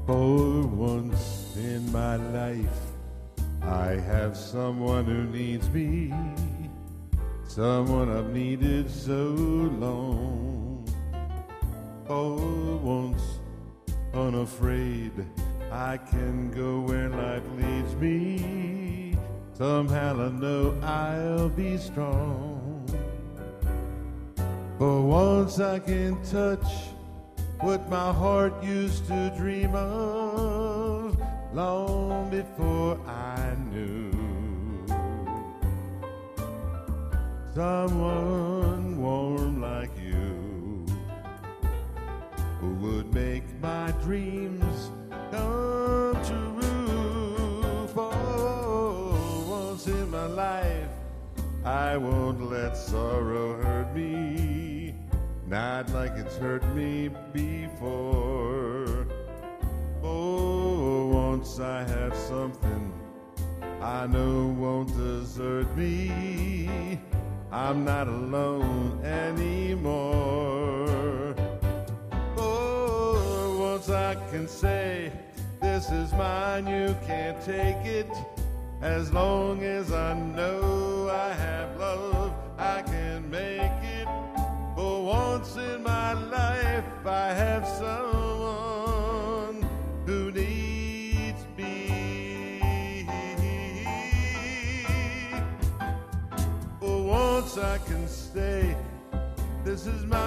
For once in my life, I have someone who needs me, someone I've needed so long. For once, unafraid, I can go where life leads me. Somehow I know I'll be strong. For once I can touch what my heart used to dream of long before I knew. Someone warm like you who would make my dreams come true. For once in my life, I won't let sorrow hurt me, not like it's hurt me before. Oh, once I have something I know won't desert me, I'm not alone anymore. Oh, once I can say, this is mine, you can't take it. As long as I know I have love, I can make it. For once in my life, I have someone who needs me. For once I can stay, this is my